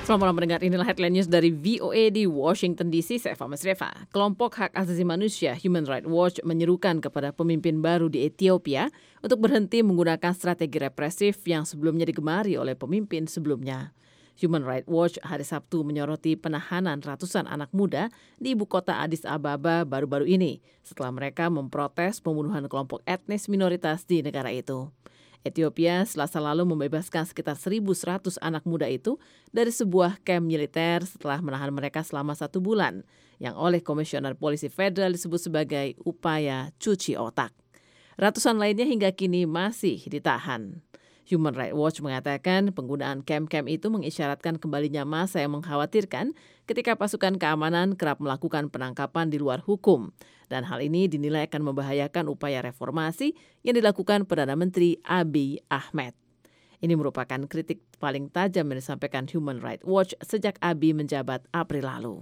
Selamat malam pendengar, inilah headline news dari VOA di Washington DC, saya Fama Sreva. Kelompok hak asasi manusia Human Rights Watch menyerukan kepada pemimpin baru di Ethiopia untuk berhenti menggunakan strategi represif yang sebelumnya digemari oleh pemimpin sebelumnya. Human Rights Watch hari Sabtu menyoroti penahanan ratusan anak muda di ibu kota Addis Ababa baru-baru ini setelah mereka memprotes pembunuhan kelompok etnis minoritas di negara itu. Ethiopia Selasa lalu membebaskan sekitar 1.100 anak muda itu dari sebuah kamp militer setelah menahan mereka selama 1 bulan, yang oleh Komisioner Polisi Federal disebut sebagai upaya cuci otak. Ratusan lainnya hingga kini masih ditahan. Human Rights Watch mengatakan penggunaan kamp-kamp itu mengisyaratkan kembalinya masa yang mengkhawatirkan ketika pasukan keamanan kerap melakukan penangkapan di luar hukum. Dan hal ini dinilai akan membahayakan upaya reformasi yang dilakukan Perdana Menteri Abiy Ahmed. Ini merupakan kritik paling tajam yang disampaikan Human Rights Watch sejak Abiy menjabat April lalu.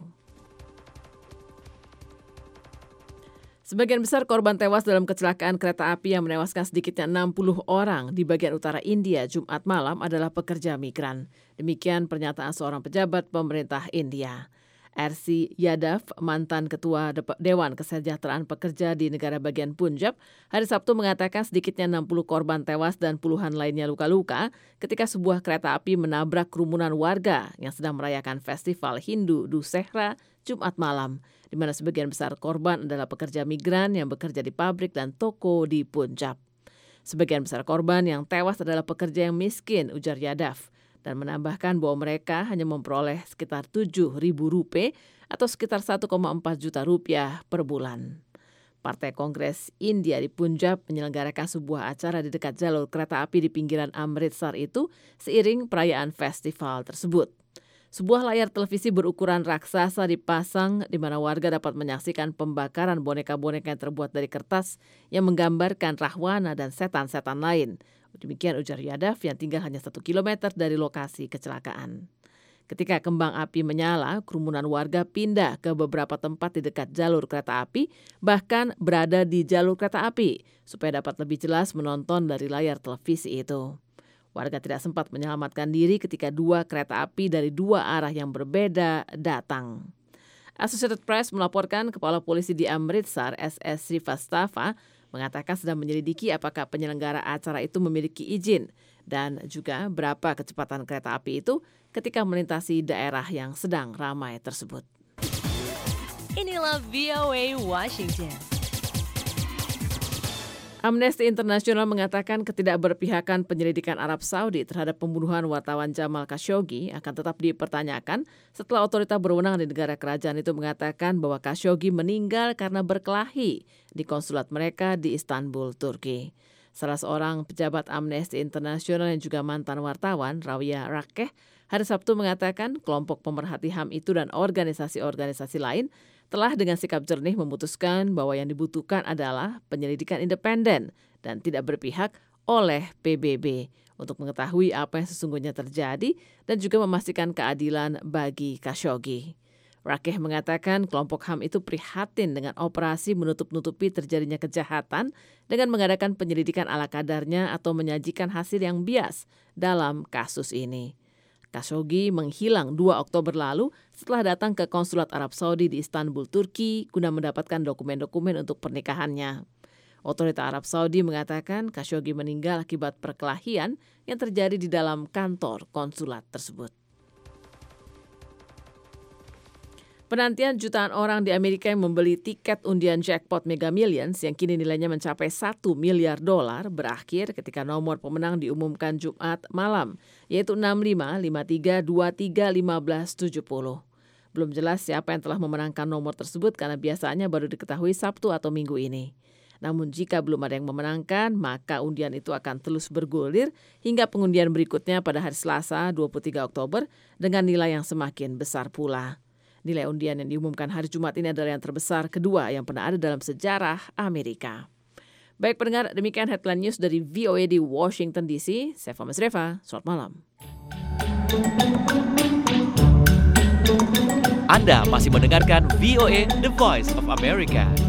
Sebagian besar korban tewas dalam kecelakaan kereta api yang menewaskan sedikitnya 60 orang di bagian utara India Jumat malam adalah pekerja migran. Demikian pernyataan seorang pejabat pemerintah India. R.C. Yadav, mantan ketua Dewan Kesejahteraan Pekerja di negara bagian Punjab, hari Sabtu mengatakan sedikitnya 60 korban tewas dan puluhan lainnya luka-luka ketika sebuah kereta api menabrak kerumunan warga yang sedang merayakan festival Hindu Dussehra Jumat malam, di mana sebagian besar korban adalah pekerja migran yang bekerja di pabrik dan toko di Punjab. Sebagian besar korban yang tewas adalah pekerja yang miskin, ujar Yadav, dan menambahkan bahwa mereka hanya memperoleh sekitar Rp7.000 atau sekitar 1,4 juta rupiah per bulan. Partai Kongres India di Punjab menyelenggarakan sebuah acara di dekat jalur kereta api di pinggiran Amritsar itu seiring perayaan festival tersebut. Sebuah layar televisi berukuran raksasa dipasang di mana warga dapat menyaksikan pembakaran boneka-boneka yang terbuat dari kertas yang menggambarkan Rahwana dan setan-setan lain. Demikian ujar Yadav yang tinggal hanya 1 kilometer dari lokasi kecelakaan. Ketika kembang api menyala, kerumunan warga pindah ke beberapa tempat di dekat jalur kereta api, bahkan berada di jalur kereta api, supaya dapat lebih jelas menonton dari layar televisi itu. Warga tidak sempat menyelamatkan diri ketika 2 kereta api dari 2 arah yang berbeda datang. Associated Press melaporkan Kepala Polisi di Amritsar, SS Srivastava, mengatakan sedang menyelidiki apakah penyelenggara acara itu memiliki izin dan juga berapa kecepatan kereta api itu ketika melintasi daerah yang sedang ramai tersebut. Inilah VOA Washington. Amnesty International mengatakan ketidakberpihakan penyelidikan Arab Saudi terhadap pembunuhan wartawan Jamal Khashoggi akan tetap dipertanyakan setelah otoritas berwenang di negara kerajaan itu mengatakan bahwa Khashoggi meninggal karena berkelahi di konsulat mereka di Istanbul, Turki. Salah seorang pejabat Amnesty International yang juga mantan wartawan, Rawia Rakeh, hari Sabtu mengatakan kelompok pemerhati HAM itu dan organisasi-organisasi lain telah dengan sikap jernih memutuskan bahwa yang dibutuhkan adalah penyelidikan independen dan tidak berpihak oleh PBB untuk mengetahui apa yang sesungguhnya terjadi dan juga memastikan keadilan bagi Khashoggi. Rakeh mengatakan kelompok HAM itu prihatin dengan operasi menutup-nutupi terjadinya kejahatan dengan mengadakan penyelidikan ala kadarnya atau menyajikan hasil yang bias dalam kasus ini. Khashoggi menghilang 2 Oktober lalu setelah datang ke konsulat Arab Saudi di Istanbul, Turki guna mendapatkan dokumen-dokumen untuk pernikahannya. Otoritas Arab Saudi mengatakan Khashoggi meninggal akibat perkelahian yang terjadi di dalam kantor konsulat tersebut. Penantian jutaan orang di Amerika yang membeli tiket undian jackpot Mega Millions yang kini nilainya mencapai $1 miliar berakhir ketika nomor pemenang diumumkan Jumat malam, yaitu 65, 53, 23, 15, 70. Belum jelas siapa yang telah memenangkan nomor tersebut karena biasanya baru diketahui Sabtu atau Minggu ini. Namun jika belum ada yang memenangkan, maka undian itu akan terus bergulir hingga pengundian berikutnya pada hari Selasa 23 Oktober dengan nilai yang semakin besar pula. Nilai undian yang diumumkan hari Jumat ini adalah yang terbesar kedua yang pernah ada dalam sejarah Amerika. Baik pendengar, demikian headline news dari VOA di Washington DC. Saya Fama Sreva, selamat malam. Anda masih mendengarkan VOA The Voice of America.